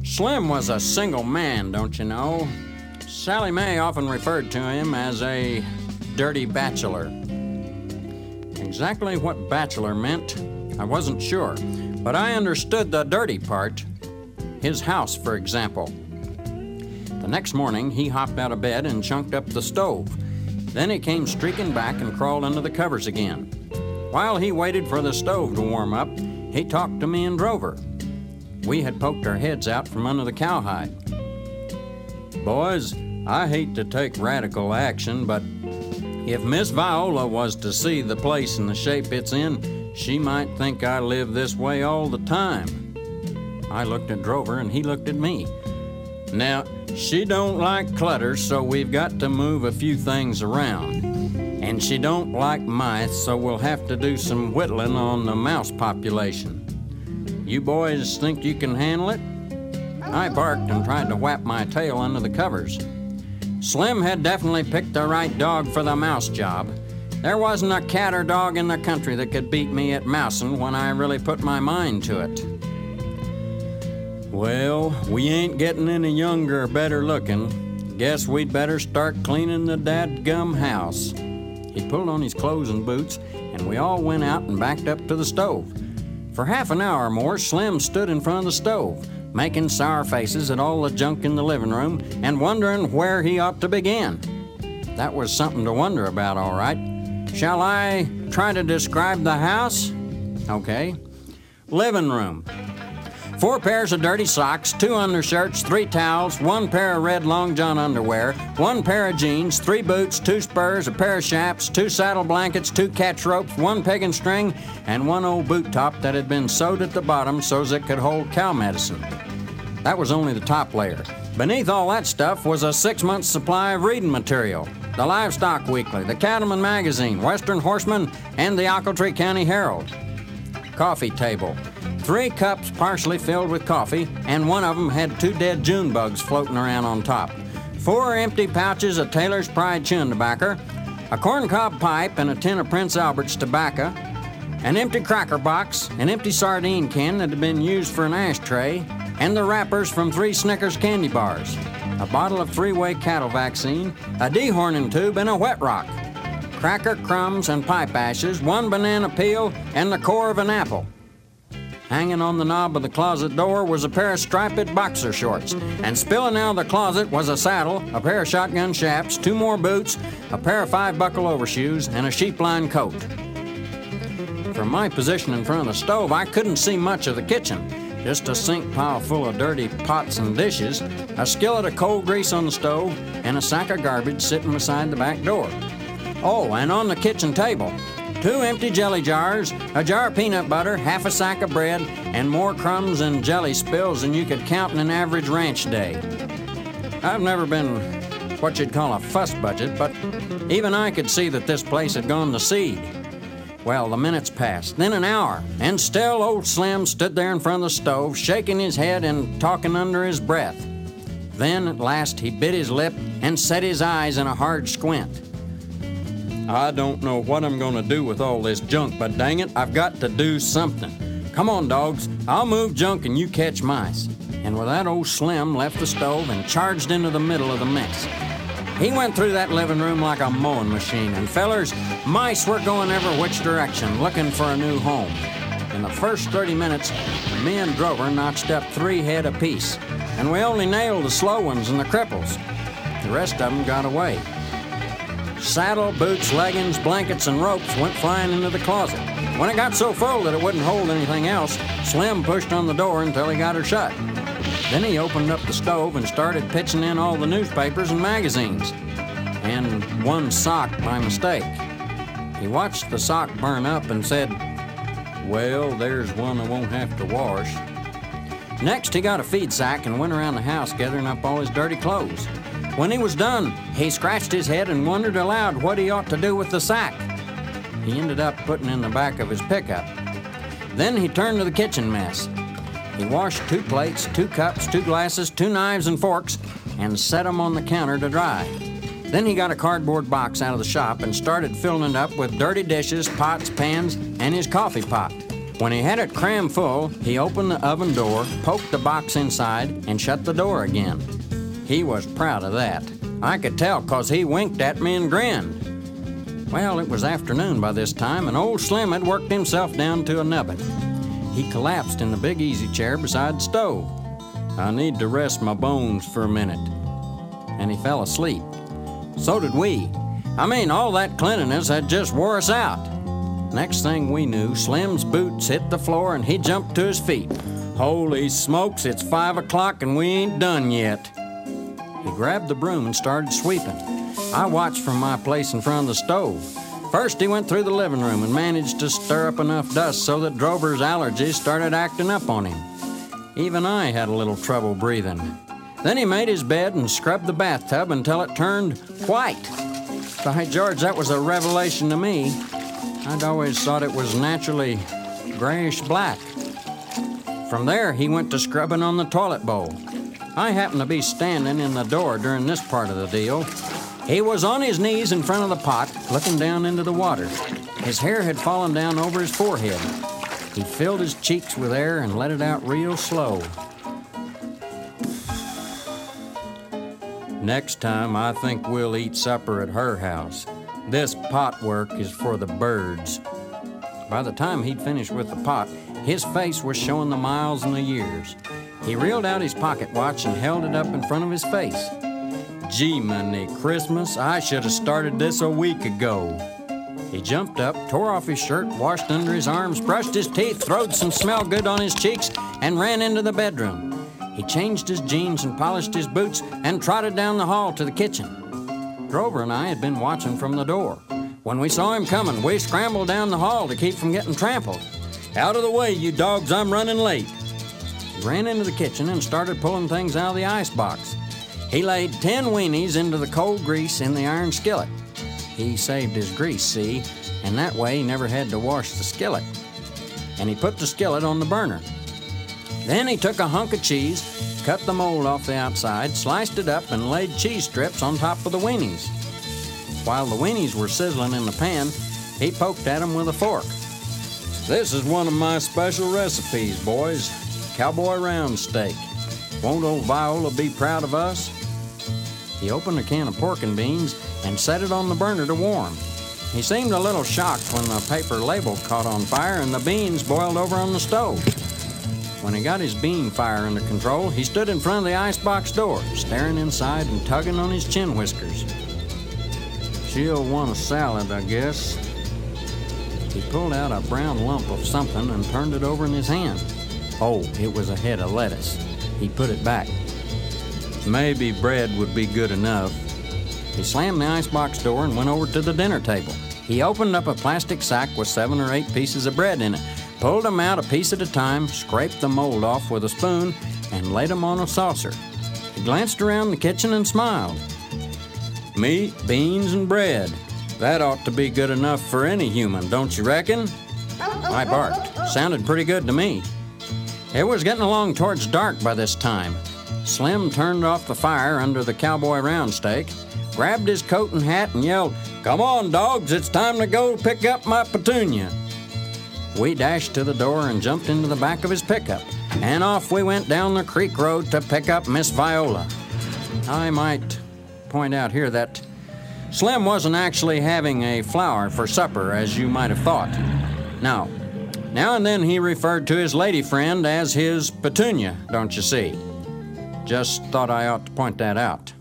Slim was a single man, don't you know? Sally Mae often referred to him as a dirty bachelor. Exactly what bachelor meant, I wasn't sure, but I understood the dirty part. His house, for example. The next morning, he hopped out of bed and chunked up the stove. Then he came streaking back and crawled under the covers again. While he waited for the stove to warm up, he talked to me and Drover. We had poked our heads out from under the cowhide. Boys, I hate to take radical action, but if Miss Viola was to see the place in the shape it's in, she might think I live this way all the time. I looked at Drover and he looked at me. Now, she don't like clutter, so we've got to move a few things around. And she don't like mice, so we'll have to do some whittling on the mouse population. You boys think you can handle it? I barked and tried to whap my tail under the covers. Slim had definitely picked the right dog for the mouse job. There wasn't a cat or dog in the country that could beat me at mousing when I really put my mind to it. Well, we ain't getting any younger or better looking. Guess we'd better start cleaning the dadgum house. He pulled on his clothes and boots, and we all went out and backed up to the stove. For half an hour or more, Slim stood in front of the stove, making sour faces at all the junk in the living room and wondering where he ought to begin. That was something to wonder about, all right. Shall I try to describe the house? Okay. Living room. 4 pairs of dirty socks, 2 undershirts, 3 towels, 1 pair of red long john underwear, 1 pair of jeans, 3 boots, 2 spurs, a pair of chaps, 2 saddle blankets, 2 catch ropes, 1 peg and string, and 1 old boot top that had been sewed at the bottom so's it could hold cow medicine. That was only the top layer. Beneath all that stuff was a 6-month supply of reading material. The Livestock Weekly, the Cattleman Magazine, Western Horseman, and the Ochiltree County Herald. Coffee table. 3 cups partially filled with coffee, and one of them had 2 dead June bugs floating around on top. 4 empty pouches of Taylor's Pride chewing tobacco, a corncob pipe and a tin of Prince Albert's tobacco, an empty cracker box, an empty sardine can that had been used for an ashtray, and the wrappers from 3 Snickers candy bars, a bottle of 3-way cattle vaccine, a dehorning tube, and a wet rock, cracker crumbs and pipe ashes, 1 banana peel, and the core of an apple. Hanging on the knob of the closet door was a pair of striped boxer shorts, and spilling out of the closet was a saddle, a pair of shotgun chaps, 2 more boots, a pair of 5-buckle overshoes, and a sheep-lined coat. From my position in front of the stove, I couldn't see much of the kitchen. Just a sink pile full of dirty pots and dishes, a skillet of cold grease on the stove, and a sack of garbage sitting beside the back door. Oh, and on the kitchen table, 2 empty jelly jars, a jar of peanut butter, half a sack of bread, and more crumbs and jelly spills than you could count in an average ranch day. I've never been what you'd call a fuss budget, but even I could see that this place had gone to seed. Well, the minutes passed, then an hour, and still old Slim stood there in front of the stove, shaking his head and talking under his breath. Then, at last, he bit his lip and set his eyes in a hard squint. I don't know what I'm going to do with all this junk, but dang it, I've got to do something. Come on, dogs. I'll move junk and you catch mice. And with that, old Slim left the stove and charged into the middle of the mess. He went through that living room like a mowing machine, and fellers, mice were going every which direction, looking for a new home. In the first 30 minutes, me and Drover notched up 3 head apiece, and we only nailed the slow ones and the cripples. The rest of them got away. Saddle, boots, leggings, blankets, and ropes went flying into the closet. When it got so full that it wouldn't hold anything else, Slim pushed on the door until he got her shut. Then he opened up the stove and started pitching in all the newspapers and magazines. And 1 sock by mistake. He watched the sock burn up and said, "Well, there's one I won't have to wash." Next, he got a feed sack and went around the house gathering up all his dirty clothes. When he was done, he scratched his head and wondered aloud what he ought to do with the sack. He ended up putting it in the back of his pickup. Then he turned to the kitchen mess. He washed 2 plates, 2 cups, 2 glasses, 2 knives and forks, and set them on the counter to dry. Then he got a cardboard box out of the shop and started filling it up with dirty dishes, pots, pans, and his coffee pot. When he had it crammed full, he opened the oven door, poked the box inside, and shut the door again. He was proud of that. I could tell 'cause he winked at me and grinned. Well, it was afternoon by this time, and old Slim had worked himself down to a nubbin. He collapsed in the big easy chair beside the stove. "I need to rest my bones for a minute." And he fell asleep. So did we. All that cleanliness had just wore us out. Next thing we knew, Slim's boots hit the floor and he jumped to his feet. "Holy smokes, it's 5 o'clock and we ain't done yet." He grabbed the broom and started sweeping. I watched from my place in front of the stove. First, he went through the living room and managed to stir up enough dust so that Drover's allergies started acting up on him. Even I had a little trouble breathing. Then he made his bed and scrubbed the bathtub until it turned white. By George, that was a revelation to me. I'd always thought it was naturally grayish black. From there, he went to scrubbing on the toilet bowl. I happened to be standing in the door during this part of the deal. He was on his knees in front of the pot, looking down into the water. His hair had fallen down over his forehead. He filled his cheeks with air and let it out real slow. "Next time, I think we'll eat supper at her house. This pot work is for the birds." By the time he'd finished with the pot, his face was showing the miles and the years. He reeled out his pocket watch and held it up in front of his face. "Gee, many Christmas, I should have started this a week ago." He jumped up, tore off his shirt, washed under his arms, brushed his teeth, throwed some smell good on his cheeks, and ran into the bedroom. He changed his jeans and polished his boots and trotted down the hall to the kitchen. Drover and I had been watching from the door. When we saw him coming, we scrambled down the hall to keep from getting trampled. "Out of the way, you dogs, I'm running late." He ran into the kitchen and started pulling things out of the icebox. He laid 10 weenies into the cold grease in the iron skillet. He saved his grease, see, and that way he never had to wash the skillet. And he put the skillet on the burner. Then he took a hunk of cheese, cut the mold off the outside, sliced it up, and laid cheese strips on top of the weenies. While the weenies were sizzling in the pan, he poked at them with a fork. "This is one of my special recipes, boys. Cowboy round steak. Won't old Viola be proud of us?" He opened a can of pork and beans and set it on the burner to warm. He seemed a little shocked when the paper label caught on fire and the beans boiled over on the stove. When he got his bean fire under control, he stood in front of the icebox door, staring inside and tugging on his chin whiskers. "She'll want a salad, I guess." He pulled out a brown lump of something and turned it over in his hand. Oh, it was a head of lettuce. He put it back. "Maybe bread would be good enough." He slammed the icebox door and went over to the dinner table. He opened up a plastic sack with 7 or 8 pieces of bread in it, pulled them out a piece at a time, scraped the mold off with a spoon, and laid them on a saucer. He glanced around the kitchen and smiled. "Meat, beans, and bread. That ought to be good enough for any human, don't you reckon?" I barked. Sounded pretty good to me. It was getting along towards dark by this time. Slim turned off the fire under the cowboy round steak, grabbed his coat and hat, and yelled, "Come on, dogs, it's time to go pick up my petunia." We dashed to the door and jumped into the back of his pickup, and off we went down the creek road to pick up Miss Viola. I might point out here that Slim wasn't actually having a flower for supper, as you might have thought. No. Now and then he referred to his lady friend as his petunia, don't you see? Just thought I ought to point that out.